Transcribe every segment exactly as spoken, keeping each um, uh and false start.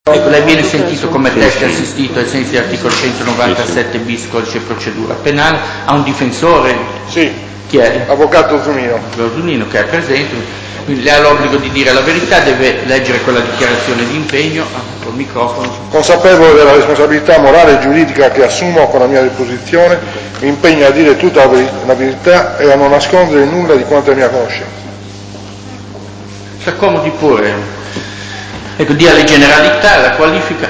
Ecco, lei viene sentito come teste assistito ai sensi dell'articolo centonovantasette bis codice procedura penale, ha un difensore? Sì, chi è? Avvocato Zunino. Zunino che è presente, quindi lei ha l'obbligo di dire la verità, deve leggere quella dichiarazione di impegno, ah, col microfono. Consapevole della responsabilità morale e giuridica che assumo con la mia deposizione, mi impegno a dire tutta la verità e a non nascondere nulla di quanto è mia conoscenza. Si accomodi pure. Ecco, dia le generalità, la qualifica.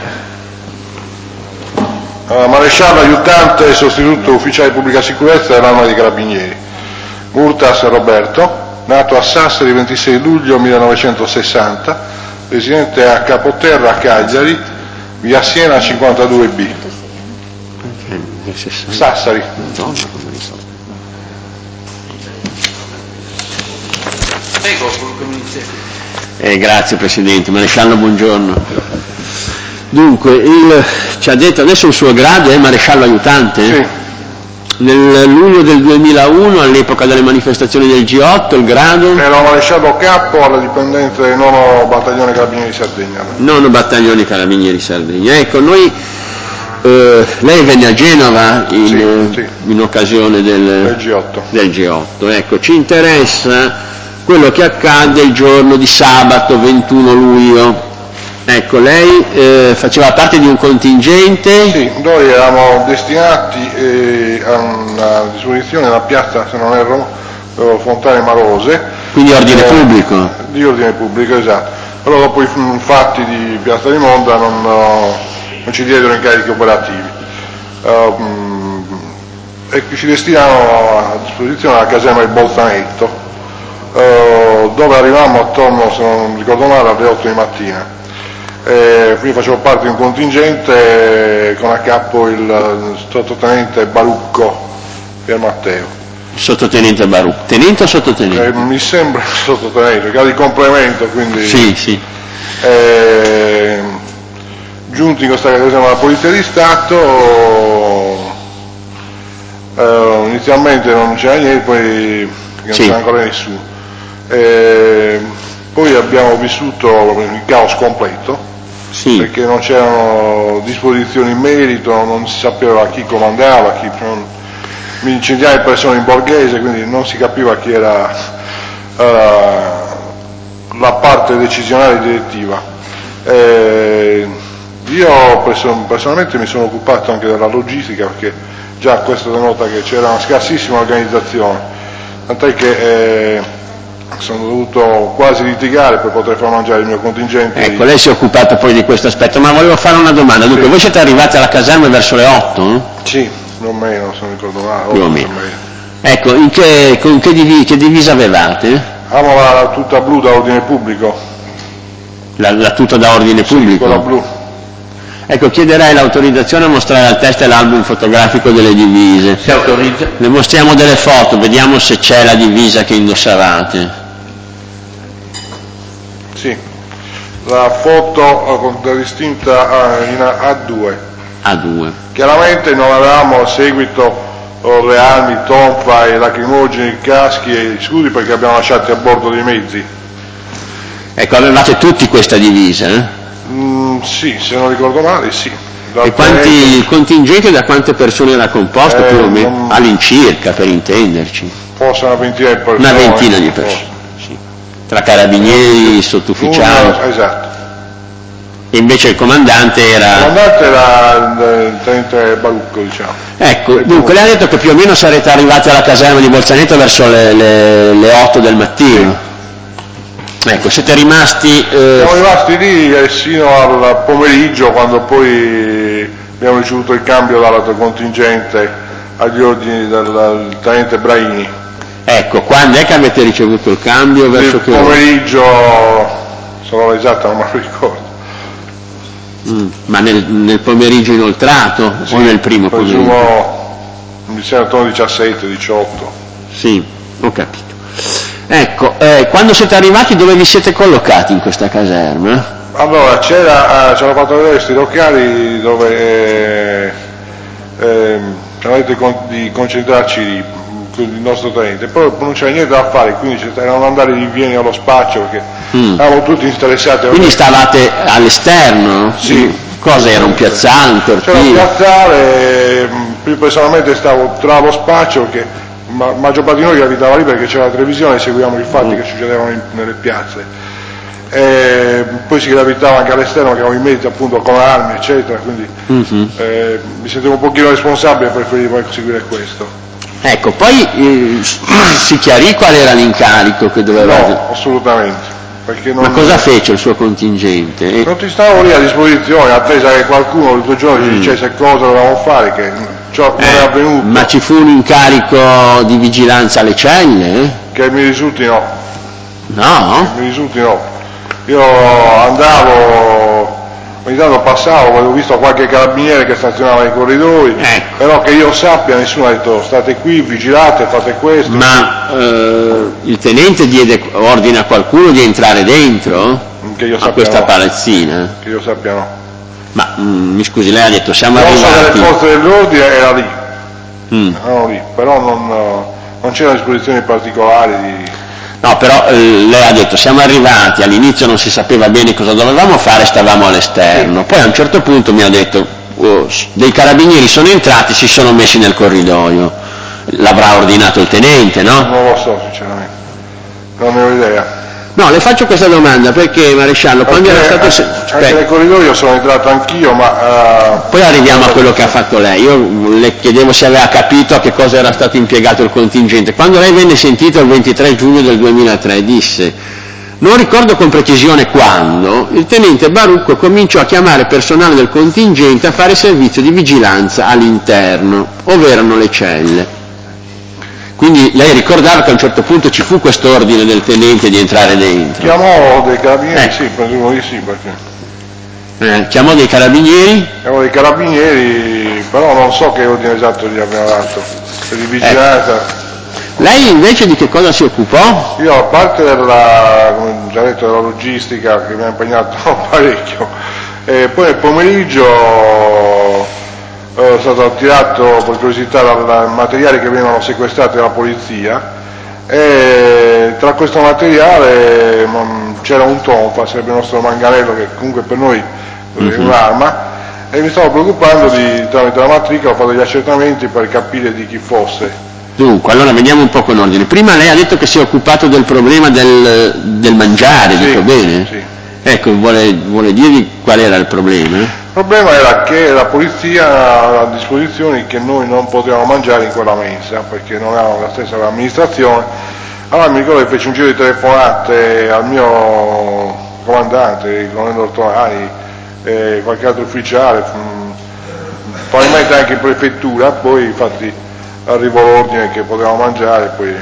Uh, maresciallo aiutante e sostituto ufficiale di pubblica sicurezza dell'Arma dei Carabinieri. Murtas Roberto, nato a Sassari ventisei luglio millenovecentosessanta, residente a Capoterra, Cagliari, via Siena cinquantadue B. Sassari. Prego, comincia. Eh, grazie Presidente. Maresciallo, buongiorno. Dunque, il, ci ha detto adesso il suo grado è maresciallo aiutante? Sì. Nel luglio del duemilauno, all'epoca delle manifestazioni del G otto, il grado? Era maresciallo capo alla dipendenza del nono battaglione Carabinieri Sardegna. Nono battaglione Carabinieri Sardegna. Ecco, noi, eh, lei venne a Genova in, sì, eh, sì. in occasione del, del G otto. Del G otto. Ecco, ci interessa quello che accadde il giorno di sabato ventuno luglio. Ecco, lei eh, faceva parte di un contingente? Sì, noi eravamo destinati eh, a una disposizione nella piazza, se non erro, Fontane Marose. Quindi ordine eh, pubblico? Di ordine pubblico, esatto. Però dopo i fatti di Piazza di Monda non, non ci diedero incarichi operativi. Uh, e ci destinavano a disposizione la caserma di Bolzanetto, Uh, dove arrivavamo attorno, se non ricordo male, alle otto di mattina. Eh, quindi facevo parte di un contingente eh, con a capo il sottotenente Barucco Pier Matteo. Sottotenente Barucco, tenente o sottotenente? Eh, mi sembra sottotenente, che ha di complemento, quindi. Sì, sì. Eh, giunti in questa caserma della Polizia di Stato, eh, inizialmente non c'era niente, poi non sì. c'era ancora nessuno. Eh, poi abbiamo vissuto il caos completo, sì. perché non c'erano disposizioni in merito, non si sapeva chi comandava, chi non, incendiare persone in borghese, quindi non si capiva chi era uh, la parte decisionale direttiva. Eh, io person- personalmente mi sono occupato anche della logistica, perché già questo denota che c'era una scarsissima organizzazione, tant'è che eh, sono dovuto quasi litigare per poter far mangiare il mio contingente. Ecco, lei si è occupato poi di questo aspetto, ma volevo fare una domanda. Dunque, sì. Voi siete arrivati alla caserma verso le otto? No? Sì, più o meno, se non ricordo male. Più o meno. Ecco, in che, con che, div- che divisa avevate? Avevamo la, la tuta blu da ordine pubblico. La, la tuta da ordine sì, pubblico? Quella blu. Ecco, chiederei l'autorizzazione a mostrare al testa l'album fotografico delle divise. Si autorizza? Ne mostriamo delle foto, vediamo se c'è la divisa che indossavate. Sì, la foto contraddistinta in A due. A due. Chiaramente non avevamo a seguito oh, le armi, tonfa e lacrimogeni, caschi e scudi, perché abbiamo lasciati a bordo dei mezzi. Ecco, avevate tutti questa divisa, eh? Mm, sì, se non ricordo male, sì. E quanti, il contingente da quante persone era composto, eh, più o meno? Non... all'incirca, per intenderci? Forse una ventina di persone. Una ventina di persone, sì. Tra carabinieri, no, sottufficiali. Uno, esatto. E invece il comandante era... Il comandante era il tenente Barucco, diciamo. Ecco, e dunque lei ha detto che più o meno sarete arrivati alla caserma di Bolzanetto verso le, le, le otto del mattino. Sì. Ecco, siete rimasti... Eh... Siamo rimasti lì eh, sino al pomeriggio, quando poi abbiamo ricevuto il cambio dall'altro contingente agli ordini del, del tenente Braini. Ecco, quando è che avete ricevuto il cambio? Verso il che pomeriggio, sono esatto, non me lo ricordo. Mm, ma nel, nel pomeriggio inoltrato sì, o nel primo presumo, pomeriggio? Mi sembra attorno diciassette diciotto. Sì, ho capito. Ecco, eh, quando siete arrivati dove vi siete collocati in questa caserma? Allora, c'era, eh, ci hanno fatto vedere questi locali dove eh, eh, ci hanno detto di concentrarci lì. il nostro tenente, poi non c'era niente da fare, quindi erano andare di vieni allo spaccio perché mm. eravamo tutti interessati. Quindi stavate all'esterno? Sì. Cosa era, un piazzale, un cortile? C'era un piazzale, più personalmente stavo tra lo spaccio perché la maggior parte di noi abitava lì perché c'era la televisione e seguivamo i fatti mm. che succedevano in, nelle piazze. E poi si gravitava anche all'esterno perché eravamo in mezzo appunto con armi eccetera, quindi mm-hmm. eh, mi sentivo un pochino responsabile e preferivo seguire questo. Ecco, poi eh, si chiarì qual era l'incarico che doveva... No, assolutamente. Perché non... Ma cosa fece il suo contingente? Non ti stavo lì a disposizione, attesa che qualcuno il due giorni mm. ci dicesse cosa dovevamo fare, che ciò non eh, è avvenuto. Ma ci fu un incarico di vigilanza alle celle? Che mi risulti no. No? Che mi risulti no. Io andavo, ogni tanto passavo, avevo visto qualche carabiniere che stazionava nei corridoi, ecco. Però che io sappia nessuno ha detto state qui, vigilate, fate questo. Ma eh, il tenente diede ordine a qualcuno di entrare dentro? Che io sappia a questa no. palazzina? Che io sappia no. Ma mm, mi scusi, lei ha detto siamo non arrivati... Non so delle forze dell'ordine era lì, mm. erano lì, però non, non c'erano disposizioni particolari di... No, però eh, lei ha detto siamo arrivati, all'inizio non si sapeva bene cosa dovevamo fare, stavamo all'esterno, sì. Poi a un certo punto mi ha detto oh, dei carabinieri sono entrati, si sono messi nel corridoio, l'avrà ordinato il tenente, no? Non lo so sinceramente, non ne ho idea. No, le faccio questa domanda perché maresciallo, quando perché, era stato... Anche, anche nel corridoio sono entrato anch'io, ma... Uh, poi arriviamo a quello che ha fatto lei. Io le chiedevo se aveva capito a che cosa era stato impiegato il contingente. Quando lei venne sentito il ventitré giugno del duemilatré disse, non ricordo con precisione quando, il tenente Barucco cominciò a chiamare personale del contingente a fare servizio di vigilanza all'interno, ovvero le celle. Quindi lei ricordava che a un certo punto ci fu questo ordine del tenente di entrare dentro. Chiamò dei carabinieri, eh. sì, presumo di sì, perché... Eh, chiamò dei carabinieri? Chiamò dei carabinieri, però non so che ordine esatto gli abbiamo dato, per di vigilanza. Eh. Lei invece di che cosa si occupò? Io a parte della, come già detto, della logistica che mi ha impegnato parecchio, e poi nel pomeriggio... è stato attirato per curiosità dal materiale che venivano sequestrati dalla polizia e tra questo materiale c'era un tonfa, sarebbe il nostro manganello che comunque per noi è mm-hmm. un'arma e mi stavo preoccupando di, tramite la matricola ho fatto gli accertamenti per capire di chi fosse. Dunque, allora vediamo un po' con ordine. Prima lei ha detto che si è occupato del problema del, del mangiare, sì, dico bene? Sì. Ecco, vuole, vuole dirvi qual era il problema? Il problema era che la polizia aveva a disposizione che noi non potevamo mangiare in quella mensa perché non avevamo la stessa amministrazione. Allora mi ricordo che feci un giro di telefonate al mio comandante, il colonnello Ortonari, e qualche altro ufficiale, probabilmente anche in prefettura, poi infatti arrivò l'ordine che potevamo mangiare e poi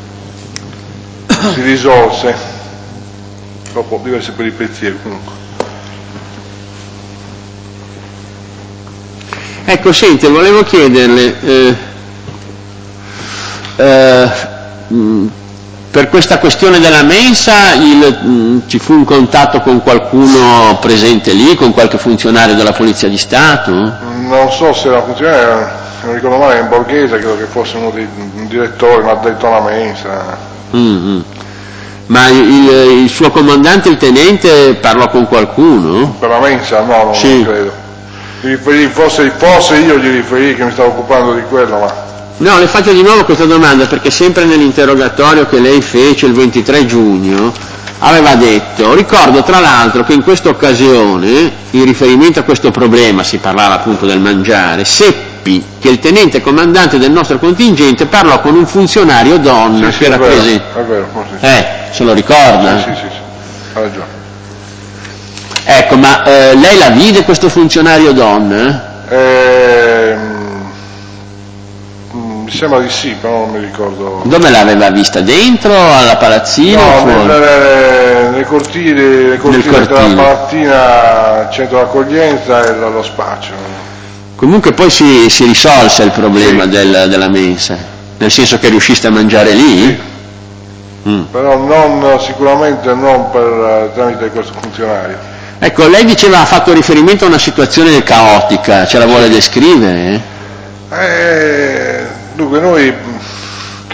si risolse dopo diverse peripezie comunque. Ecco, senti, volevo chiederle, eh, eh, mh, per questa questione della mensa il, mh, ci fu un contatto con qualcuno presente lì, con qualche funzionario della Polizia di Stato? Non so se era funzionario, non ricordo male, in Borghese, credo che fosse uno dei, un direttore, un addetto alla mensa. Mm-hmm. Ma il, il suo comandante, il tenente, parlò con qualcuno? Per la mensa? No, non, sì. non credo. Gli riferì, forse, forse io gli riferì che mi stavo occupando di quello, ma... No, le faccio di nuovo questa domanda perché sempre nell'interrogatorio che lei fece il ventitré giugno aveva detto, ricordo tra l'altro che in questa occasione, in riferimento a questo problema, si parlava appunto del mangiare, seppi che il tenente comandante del nostro contingente parlò con un funzionario donna sì, sì, che era presente. È vero, forse sì. Eh, se lo ricorda? Sì, sì, sì, sì. Ha ragione. Ecco, ma eh, lei la vide questo funzionario donna? Eh, mi sembra di sì, però non mi ricordo. Dove l'aveva vista? Dentro, alla palazzina? No, o fuori? nel, nei cortili, nei cortili tra la palattina, centro d'accoglienza e lo spaccio. Comunque poi si, si risolse il problema sì. del, della mensa, nel senso che riusciste a mangiare lì? Sì. Mm. Però non, sicuramente non per tramite questo funzionario. Ecco, lei diceva, ha fatto riferimento a una situazione caotica, ce la vuole descrivere? Eh, dunque noi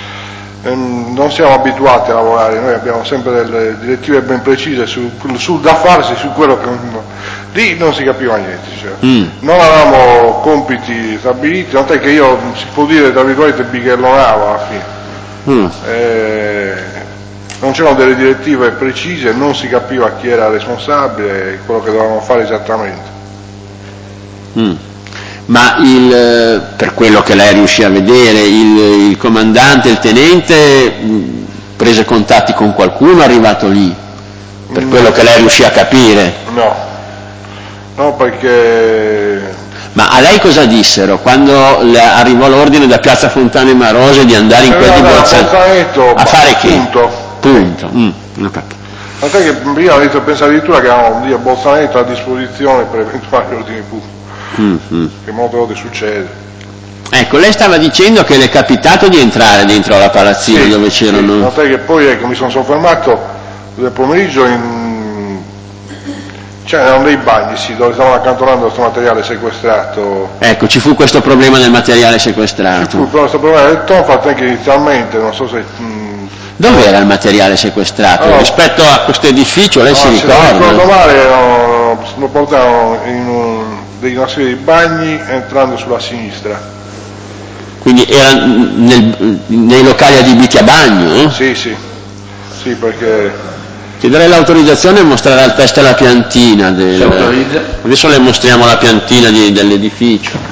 ehm, non siamo abituati a lavorare, noi abbiamo sempre delle direttive ben precise sul, sul da farsi, su quello che lì non si capiva niente, cioè. mm. non avevamo compiti stabiliti, tant'è che io si può dire tra virgolette bighellonavo alla fine. Mm. Eh, non c'erano delle direttive precise, non si capiva chi era responsabile e quello che dovevamo fare esattamente. Mm. Ma il, per quello che lei riuscì a vedere, il, il comandante, il tenente mh, prese contatti con qualcuno arrivato lì? Per mm. quello che lei riuscì a capire? No, no perché... Ma a lei cosa dissero quando le arrivò l'ordine da Piazza Fontane Marose di andare in quel di Bolzaneto a fare che? Punto. Punto. Mm. Okay. Tant'è che prima penso addirittura che avevamo lì a Bolzaneto a disposizione per eventuali ordini pubblici. Mm-hmm. Che molte volte succede. Ecco, lei stava dicendo che le è capitato di entrare dentro la palazzina sì, dove c'erano... Sì, tant'è che poi ecco, mi sono soffermato nel pomeriggio in... c'erano dei bagni, sì, dove stavano accantonando questo materiale sequestrato. Ecco, ci fu questo problema del materiale sequestrato. Ci fu questo problema del tonfo, anche inizialmente, non so se... Mh... Dove era il materiale sequestrato? Allora, rispetto a questo edificio, lei allora, si ricorda? Se non ricordo male, no, lo portavano in un... una serie di bagni entrando sulla sinistra. Quindi era nel, nei locali adibiti a bagno? Eh? Sì, sì, sì, perché... Chiederei l'autorizzazione a mostrare al test la piantina. Del... Adesso le mostriamo la piantina di, dell'edificio.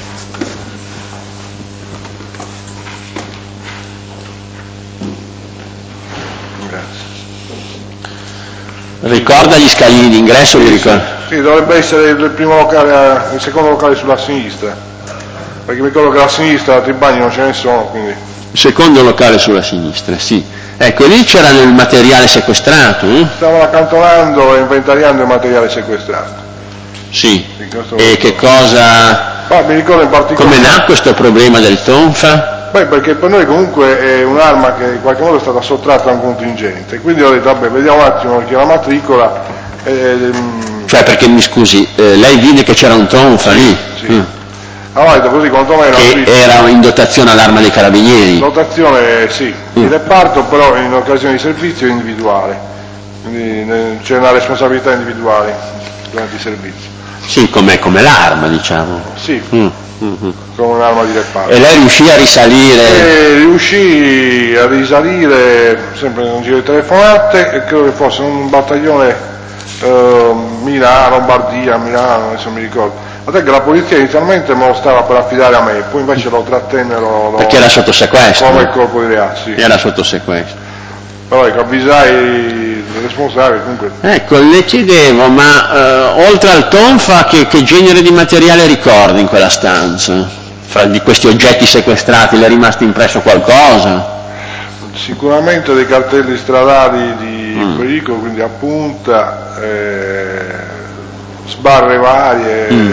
Grazie. Ricorda gli scalini d'ingresso? Sì, mi ricordo. Sì, sì, dovrebbe essere il primo locale, il secondo locale sulla sinistra, perché mi ricordo che a sinistra altri bagni non ce ne sono, quindi... Il secondo locale sulla sinistra, sì. Ecco, lì c'era il materiale sequestrato. Eh? Stavano accantonando e inventariando il materiale sequestrato. Sì, e che cosa... Ah, mi ricordo in particolare... Come nacque questo problema del tonfa? Beh, perché per noi comunque è un'arma che in qualche modo è stata sottratta a un contingente, quindi ho detto, vabbè, vediamo un attimo perché la matricola... Ehm... Cioè, perché, mi scusi, eh, lei vide che c'era un tonfa sì, lì? Sì. Mm. Allora, detto così, quanto me che era in dotazione all'arma dei carabinieri? In dotazione, sì, mm. di reparto, però in occasione di servizio individuale, quindi c'è una responsabilità individuale durante i servizi. Sì, come, come l'arma, diciamo. Sì. Mm. Mm-hmm. Come un'arma di reparto. E lei riuscì a risalire? E riuscì a risalire sempre in un giro di telefonate e credo che fosse un battaglione eh, Milano, Lombardia, Milano, adesso mi ricordo. Guardate che la polizia inizialmente me lo stava per affidare a me, poi invece lo trattenne lo, lo, perché era sotto sequestro. Come il colpo di reato, sì. Era sotto sequestro. Però ecco, avvisai il responsabile comunque. Ecco, le chiedevo, ma eh, oltre al tonfa che, che genere di materiale ricorda in quella stanza? Fra di questi oggetti sequestrati le è rimasto impresso qualcosa? Sicuramente dei cartelli stradali di mm. pericolo, quindi a punta, eh, sbarre varie, mm.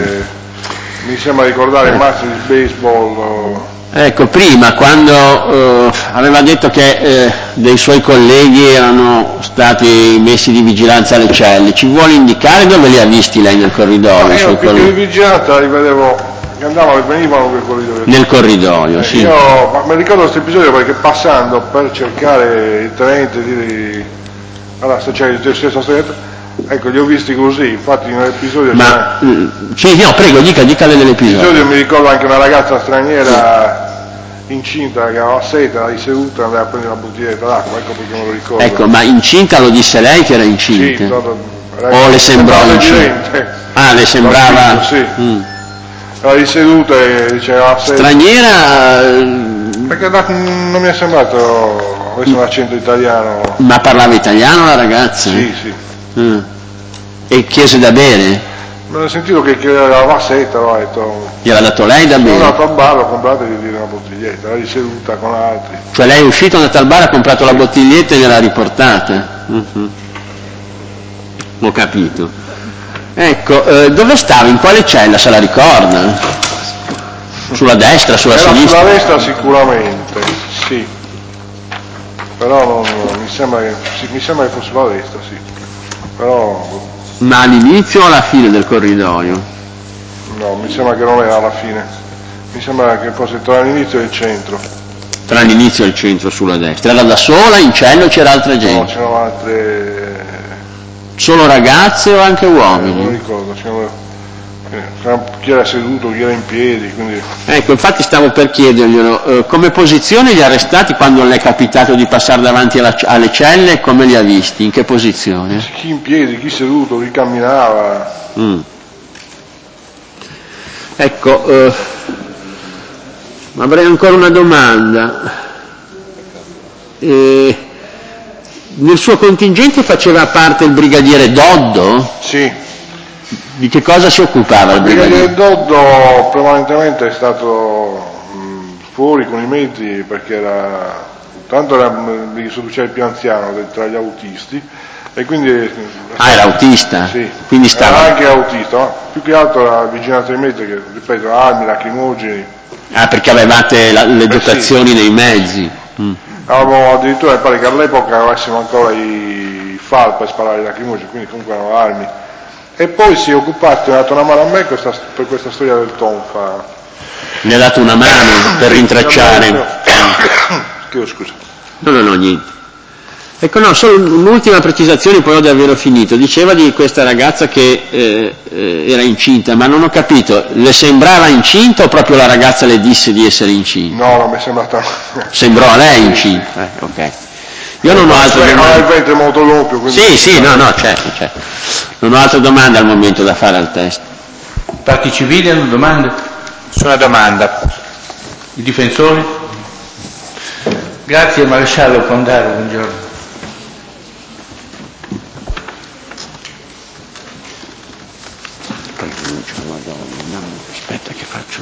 mi sembra ricordare eh. mazzi di baseball. Ecco, prima quando eh, aveva detto che eh, dei suoi colleghi erano stati messi di vigilanza alle celle, ci vuole indicare dove li ha visti lei nel corridoio? Ma io più che di vigilanza li vedevo che andavano e venivano nel corridoio. Nel corridoio, eh, sì. Io ma, mi ricordo questo episodio perché passando per cercare il tenente di... Allora, se c'è il stesso tenente... Ecco, li ho visti così, infatti in un episodio... Ma, mh, sì, no, prego, dica, dica dell'episodio. Nell'episodio mi ricordo anche una ragazza straniera incinta che aveva sete, era riseduta e andava a prendere una bottiglietta d'acqua, ecco perché me lo ricordo. Ecco, ma incinta lo disse lei che era incinta? Sì, no, o le sembrò incinta? Ah, le sembrava... Sì. Mm. Era riseduta e diceva sete. Straniera... Perché da, non mi è sembrato avesse un accento italiano. Ma parlava italiano la ragazza? Sì, sì. Mm. E chiese da bere? Non ho sentito che aveva seta, ho detto. Gli aveva dato lei da bere? Sono andato al bar, ho comprato e gli dire una bottiglietta, era riseduta con altri. Cioè lei è uscito, è andato al bar, ha comprato la bottiglietta e gliel'ha riportata? Mm-hmm. Ho capito. Ecco, eh, dove stava? In quale cella, se la ricorda? Sulla destra, sulla era sinistra? Sulla destra sicuramente, sì. Però non, non, mi, sembra che, sì, mi sembra che fosse sulla destra, sì. Però... Ma all'inizio o alla fine del corridoio? No, mi sembra che non era alla fine. Mi sembra che fosse tra l'inizio e il centro. Tra l'inizio e il centro sulla destra. Era da sola, in cielo, o c'era altra gente? No, c'erano altre... Solo ragazze o anche uomini? Eh, non ricordo, c'erano... chi era seduto, chi era in piedi, quindi... Ecco, infatti stavo per chiederglielo, eh, come posizione gli arrestati quando le è capitato di passare davanti alla, alle celle, come li ha visti? In che posizione? Chi in piedi, chi seduto, chi camminava. Mm. Ecco, eh, avrei ancora una domanda. Eh, nel suo contingente faceva parte il brigadiere Doddo? Sì. Di che cosa si occupava il brigadiere? Il brigadiere Doddo prevalentemente è stato mh, fuori con i mezzi perché era, tanto era il sottufficiale più anziano tra gli autisti e quindi... Ah, era autista? Sì, quindi stava... era anche autista, ma più che altro era vigilanza dei mezzi che, ripeto, armi, lacrimogeni. Ah, perché avevate la, le dotazioni eh sì. nei mezzi? Mm. Avevamo addirittura, mi pare che all'epoca avessimo ancora i F A L per sparare i lacrimogeni, quindi comunque erano armi. E poi si è occupato, ha dato una mano a me questa, per questa storia del Tonfa. Mi ha dato una mano per rintracciare. Chiedo scusa. No, no, no, niente. Ecco, no, solo un'ultima precisazione, poi ho davvero finito. Diceva di questa ragazza che eh, eh, era incinta, ma non ho capito, le sembrava incinta o proprio la ragazza le disse di essere incinta? No, non mi è sembrata... Sembrò a lei incinta, eh, ok. Io non ho altre domande. Ha il ventre molto doppio, quindi... Sì, sì, no, no, certo, certo. Non ho altre domande al momento da fare al test. Parti civili hanno domande? Su una domanda. I difensori? Grazie, maresciallo, può andare, buongiorno. Aspetta che faccio.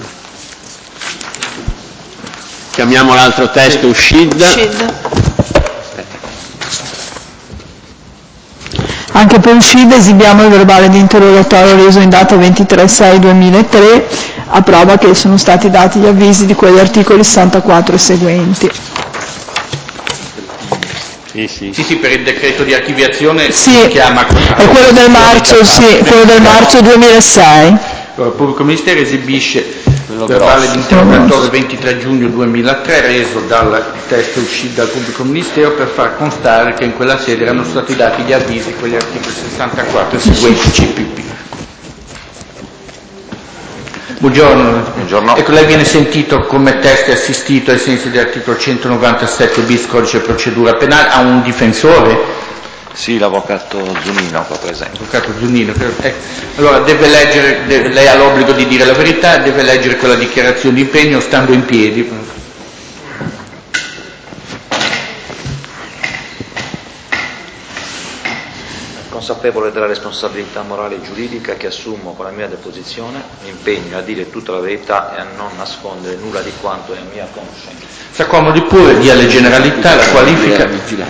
Chiamiamo l'altro test Uscida. Anche per uscita esibiamo il verbale di interrogatorio reso in data ventitré sei duemilatré, a prova che sono stati dati gli avvisi di quegli articoli sessantaquattro e seguenti. Sì, sì. Sì, sì, per il decreto di archiviazione sì, si chiama... È quello del marzo, sì, quello del marzo duemilasei. Il pubblico ministero esibisce il verbale di interrogatorio ventitré giugno duemilatré reso dal test uscito dal pubblico ministero per far constare che in quella sede erano stati dati gli avvisi con gli articoli sessantaquattro e seguenti C P P. Buongiorno. Buongiorno. Ecco, lei viene sentito come teste assistito ai sensi dell'articolo centonovantasette bis codice procedura penale, ha un difensore? Sì, l'avvocato Zunino qua presente. Avvocato Zunino, ecco. Allora deve leggere, deve, lei ha l'obbligo di dire la verità, deve leggere quella dichiarazione di impegno stando in piedi. Consapevole della responsabilità morale e giuridica che assumo con la mia deposizione, mi impegno a dire tutta la verità e a non nascondere nulla di quanto è a mia conoscenza. Si accomodi pure, dia le generalità, la qualifica.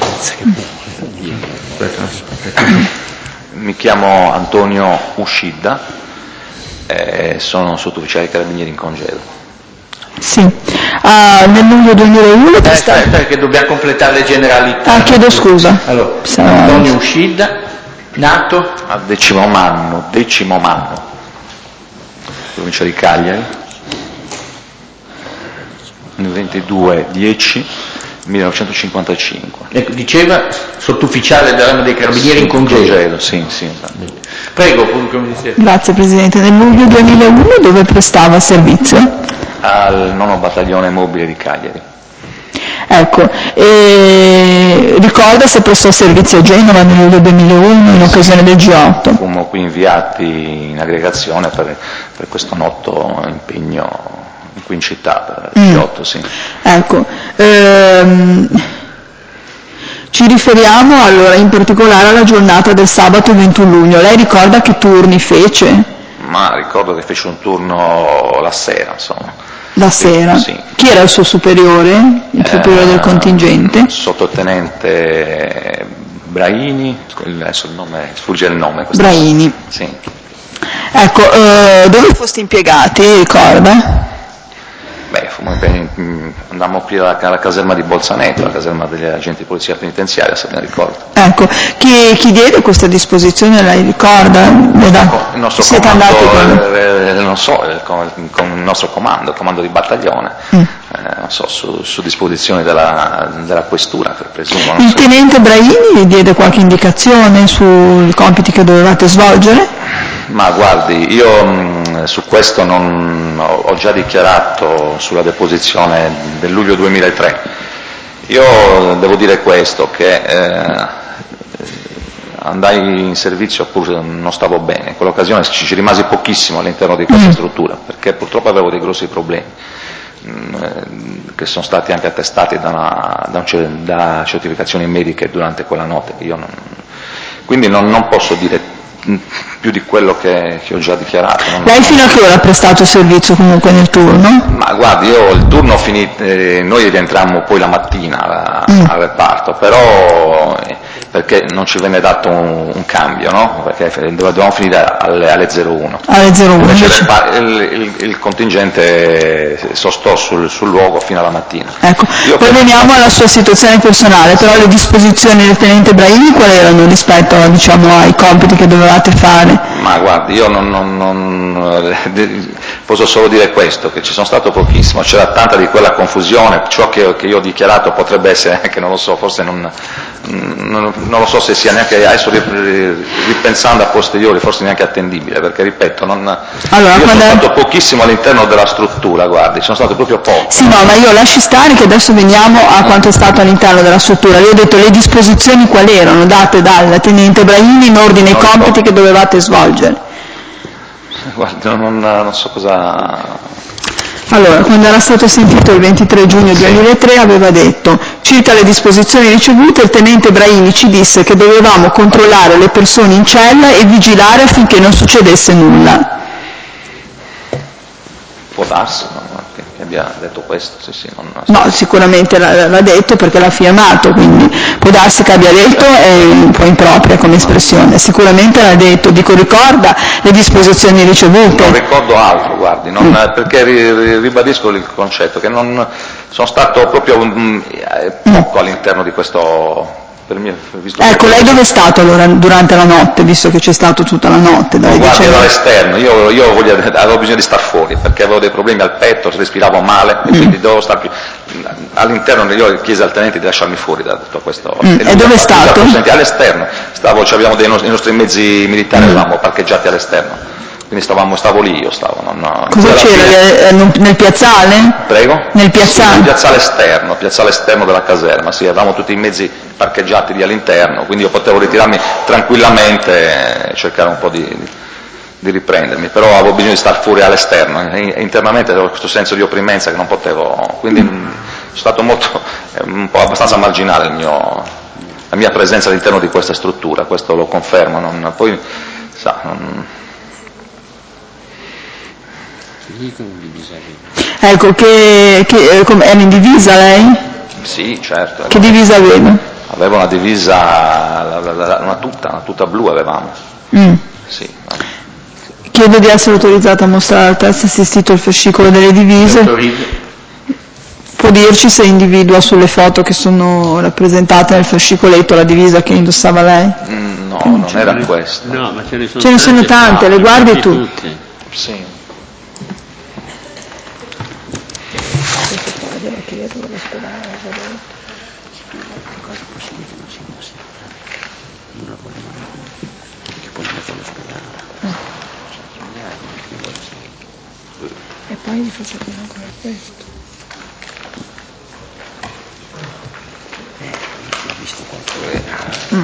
Mi chiamo Antonio Uscida, eh, sono sottufficiale carabinieri in congedo. Sì, uh, nel luglio duemilauno... Eh, aspetta, che dobbiamo completare le generalità. Ah, chiedo scusa. Allora, Antonio Uscida, nato? A Decimomanno, Decimomanno, provincia di Cagliari, il ventidue dieci millenovecentocinquantacinque. Ecco, diceva sottufficiale dell'arma dei carabinieri in congedo. congedo sì, sì, esatto. Prego, pubblico ministero. Grazie Presidente. Nel luglio duemilauno dove prestava servizio? Al nono battaglione mobile di Cagliari. Ecco, e ricorda se prestò servizio a Genova nel luglio duemilauno in occasione del G otto? Fummo qui inviati in aggregazione per, per questo noto impegno qui in città, per il G otto, mm. sì. Ecco, ehm, ci riferiamo allora in particolare alla giornata del sabato ventuno luglio. Lei ricorda che turni fece? Ma ricordo che fece un turno la sera, insomma. La sera? Sì. Chi era il suo superiore? Il superiore eh, del contingente? Sottotenente Braini, adesso il nome, sfugge il nome. Braini. Sì. Ecco, eh, dove foste impiegati, ricorda? Beh, andammo qui alla, alla caserma di Bolzaneto, la caserma degli agenti di polizia penitenziaria, se ben ricordo. Ecco, chi, chi diede questa disposizione, lei ricorda? Il nostro Siete comando, andati con... eh, non so, con, con il nostro comando, il comando di battaglione. Mm. Eh, non so, su, su disposizione della, della questura, presumo. Non Il so. tenente Braini diede qualche indicazione sui compiti che dovevate svolgere? Ma guardi, io mh, su questo non, ho, ho già dichiarato sulla deposizione del luglio duemilatré. Io devo dire questo, che eh, andai in servizio pur non stavo bene, in quell'occasione ci, ci rimasi pochissimo all'interno di questa struttura, perché purtroppo avevo dei grossi problemi, mh, che sono stati anche attestati da, una, da, un, da certificazioni mediche durante quella notte. Io non, quindi non, non posso dire più di quello che, che ho già dichiarato. Non, Lei fino a che ora ha prestato servizio comunque nel turno? Ma guardi, io il turno finito, eh, noi rientrammo poi la mattina mm. al reparto, però eh, perché non ci venne dato un, un cambio, no? Perché dovevamo finire alle, alle zero uno. Alle zero uno. Invece il, il, il contingente sostò sul, sul luogo fino alla mattina. Ecco, io poi per... veniamo alla sua situazione personale, però le disposizioni del tenente Braini quali erano rispetto, diciamo, ai compiti che dovevate fare? Ma guardi, io non, non, non posso solo dire questo, che ci sono stato pochissimo, c'era tanta di quella confusione, ciò che, che io ho dichiarato potrebbe essere anche, non lo so, forse non, non, non lo so se sia neanche, adesso ripensando a posteriori, forse neanche attendibile, perché ripeto, non, allora, io sono è... stato pochissimo all'interno della struttura, guardi, sono stato proprio poco. Sì, no, ma io lasci stare che adesso veniamo a quanto è stato all'interno della struttura. Io ho detto le disposizioni quali erano date dal tenente Braini in ordine ai compiti ricordo. Che dovevate svolgere. Guarda, non, non so cosa... Allora, quando era stato sentito il ventitré giugno duemilatré aveva detto: circa le disposizioni ricevute il tenente Braini ci disse che dovevamo controllare le persone in cella e vigilare affinché non succedesse nulla. Può darsi, no? che, che abbia detto questo, sì, sì, non... No, sicuramente l'ha, l'ha detto perché l'ha firmato, quindi può darsi che abbia detto, è un po' impropria come espressione, sicuramente l'ha detto. Dico, ricorda le disposizioni ricevute? Non ricordo altro, guardi, non, mm. perché ri, ribadisco il concetto, che non sono stato proprio um, poco mm. all'interno di questo... Per mio, visto ecco, lei dove è stato allora durante la notte, visto che c'è stato tutta la notte? No, guardi, ero all'esterno, io, io voglio, avevo bisogno di star fuori, perché avevo dei problemi al petto, respiravo male, mm. e quindi dovevo star più... All'interno io chiesi al tenente di lasciarmi fuori da tutto questo. Mm. E, e dove è stato? Senti, all'esterno, stavo, abbiamo dei nostri, i nostri mezzi militari, mm. avevamo parcheggiati all'esterno. Quindi stavamo, stavo lì, io stavo. Non, no, cosa c'era? Fine... Nel piazzale? Prego? Nel piazzale? Sì, nel piazzale esterno, piazzale esterno della caserma, sì, avevamo tutti i mezzi parcheggiati lì all'interno, quindi io potevo ritirarmi tranquillamente e cercare un po' di, di riprendermi, però avevo bisogno di star fuori all'esterno, e internamente avevo questo senso di opprimenza che non potevo, quindi mm. sono stato molto, un po' abbastanza marginale il mio, la mia presenza all'interno di questa struttura, questo lo confermo, non, poi sa... Non, ecco, che, che era in divisa lei? Sì, certo. Che divisa aveva? Aveva una divisa, una tuta, una tuta blu avevamo. Mm. Sì. Chiedo di essere autorizzata a mostrare al test assistito il fascicolo delle divise. Può dirci se individua sulle foto che sono rappresentate nel fascicoletto la divisa che indossava lei? Mm, no, non era questa. No, ma ce ne sono, ce ne sono tante, le guardi tu? Tutte. Sì. E poi gli faccio vedere ancora questo. Mm.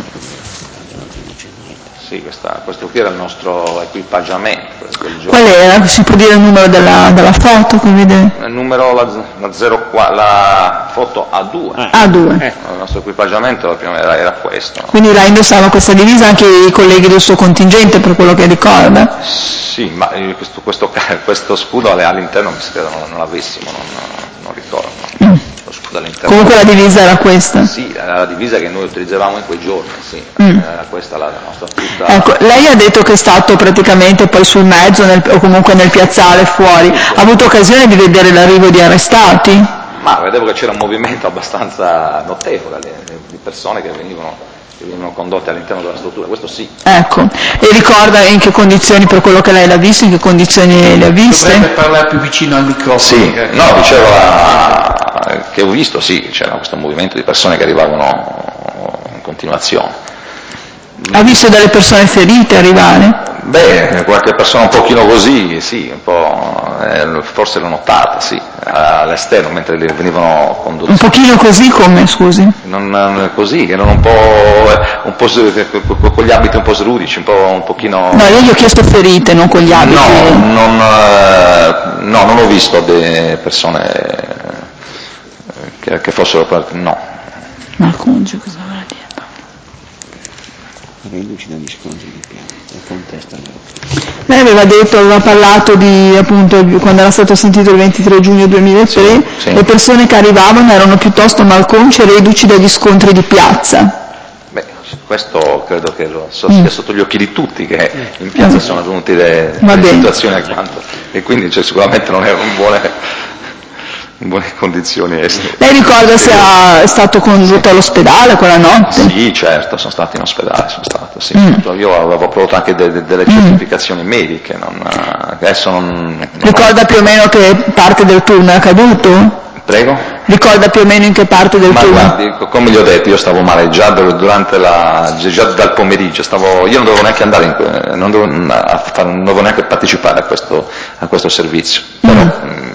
Sì, questa, questo qui era il nostro equipaggiamento. Qual era? Si può dire il numero della, della foto? Che vede? Il numero, la, la, zero, la foto A due. A due. Eh. Il nostro equipaggiamento era, era questo. Quindi lei indossava questa divisa anche i colleghi del suo contingente, per quello che ricorda? Sì, ma questo, questo, questo scudo all'interno mi credo non, non l'avessimo, non, non ricordo. Mm. Lo scudo all'interno. Comunque la divisa era questa? Sì, era la divisa che noi utilizzavamo in quei giorni, sì. Mm. Era questa la, la nostra tuta. Ecco, lei ha detto che è stato praticamente poi sul mezzo nel, o comunque nel piazzale fuori. Ha avuto occasione di vedere l'arrivo di arrestati? Ma vedevo che c'era un movimento abbastanza notevole di persone che venivano, che venivano condotte all'interno della struttura, questo sì. Ecco, e ricorda in che condizioni, per quello che lei l'ha visto, in che condizioni le ha viste? Dovrebbe parlare più vicino al microfono. Sì, no, dicevo, la, che ho visto, sì, c'era questo movimento di persone che arrivavano in continuazione. Ha visto delle persone ferite arrivare? Beh, qualche persona un pochino così, sì, un po', eh, forse l'ho notata, sì, all'esterno mentre venivano condotti. Un pochino così come, scusi? Non, non così, che erano un po', un po' con gli abiti un po' srudici, un po' un pochino. No, io gli ho chiesto ferite, non con gli abiti. No, non, eh, no, non ho visto delle persone che, che fossero per, no. Malconcio, cosa vuol dire? Riduci dagli scontri di piazza, contesta. Lei aveva detto, aveva parlato di, appunto, quando era stato sentito il ventitré giugno duemilatré, sì, sì. Le persone che arrivavano erano piuttosto malconce e reduci dagli scontri di piazza. Beh, questo credo che lo so, sia sotto gli occhi di tutti, che in piazza Mm. sono avvenute le, le situazioni alquanto, e quindi cioè, sicuramente non erano buone, buone condizioni estere. Lei ricorda se è stato condotto all'ospedale quella notte? Sì, certo, sono stato in ospedale, sono stato, sì. Mm. Io avevo prodotto anche de- de- delle certificazioni mm. mediche, non, adesso non, non Ricorda ho... più o meno che parte del turno è accaduto? Prego? Ricorda più o meno in che parte del Ma turno? guardi, come gli ho detto, io stavo male già durante la, già dal pomeriggio, stavo, io non dovevo neanche andare, in, non, dovevo, a fare, non dovevo neanche partecipare a questo, a questo servizio, però mm. mh,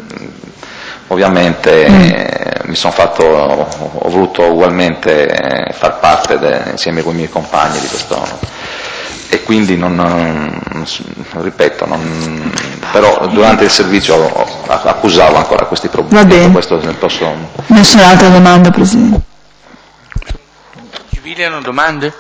ovviamente mm. eh, mi sono fatto, ho, ho voluto ugualmente far parte de, insieme con i miei compagni di questo, e quindi non, non ripeto, non, però durante il servizio accusavo ancora questi problemi. Va bene. Questo ne posso... Nessuna altra domanda, Presidente. Civili hanno domande?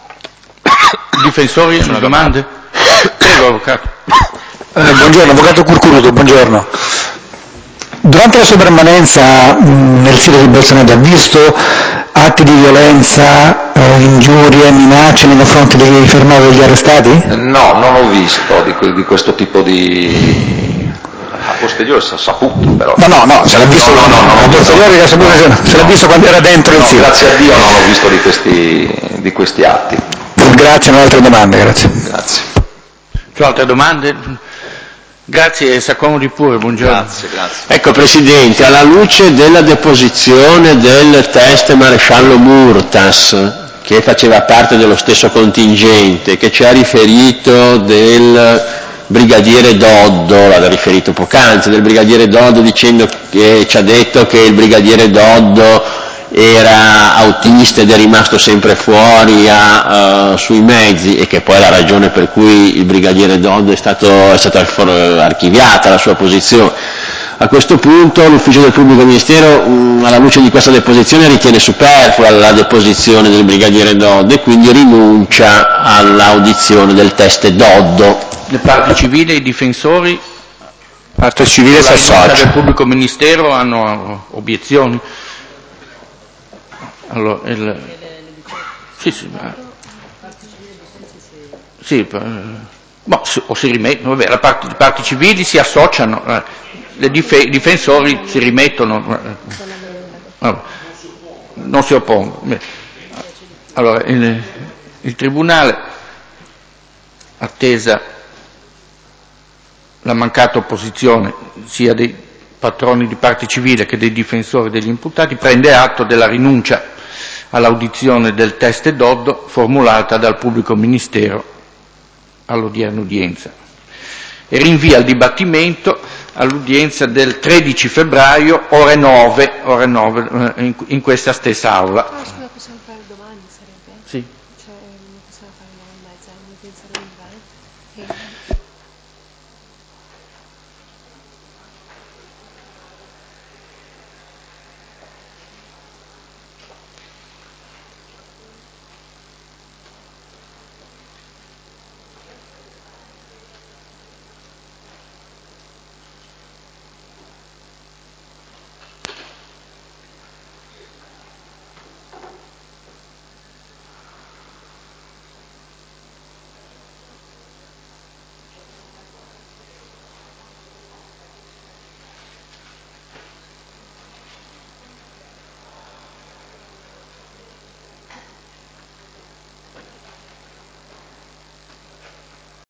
I difensori hanno domande? Prego, avvocato. Eh, buongiorno, avvocato Curcuruto, buongiorno. Durante la sua permanenza mh, nel sito di Bolsonaro ha visto atti di violenza, eh, ingiurie, minacce nei confronti dei fermati e degli arrestati? No, non ho visto di, di questo tipo di... A posteriore si è saputo, però. No, no, no, se l'ha visto, no, no, no, a posteriore no, no, no, se l'ha visto quando era dentro il no, sito. Grazie a Dio non ho visto di questi, di questi atti. Grazie, non ho altre domande, grazie. Grazie. C'ho altre domande? Grazie, s'accomodi pure, buongiorno. Grazie, grazie. Ecco Presidente, alla luce della deposizione del test maresciallo Murtas, che faceva parte dello stesso contingente, che ci ha riferito del brigadiere Doddo, l'ha riferito poc'anzi, del brigadiere Doddo dicendo che ci ha detto che il brigadiere Doddo era autista ed è rimasto sempre fuori a, uh, sui mezzi, e che poi è la ragione per cui il brigadiere Doddo è stato, è stata archiviata la sua posizione. A questo punto l'ufficio del pubblico ministero, mh, alla luce di questa deposizione, ritiene superflua la deposizione del brigadiere Doddo e quindi rinuncia all'audizione del test Doddo. Le parti civili e i difensori? Parte civile si associa. del pubblico ministero hanno obiezioni? Allora, il... Sì, sì, ma... sì, boh, o si rimettono, vabbè, la parte, le parti civili si associano, eh, le dif- i difensori si rimettono, eh, non si oppongono. Allora, il, il Tribunale, attesa la mancata opposizione sia dei patroni di parte civile che dei difensori degli imputati, prende atto della rinuncia all'audizione del test Doddo formulata dal pubblico ministero all'odierna udienza e rinvia il dibattimento all'udienza del tredici febbraio ore nove, ore nove in, in questa stessa aula.